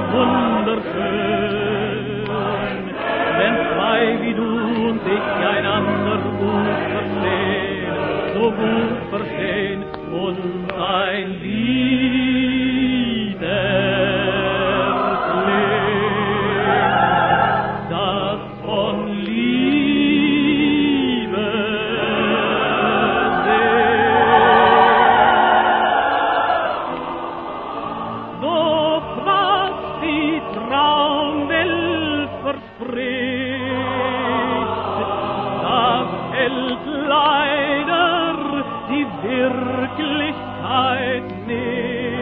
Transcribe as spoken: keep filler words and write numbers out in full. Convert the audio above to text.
wunderschön, wenn zwei wie du und ich einander gut verstehen, so gut verstehen und ein Lied erklingt, das von Liebe singt. Doch was die Traumwelt verspricht, das hält leider die Wirklichkeit nicht.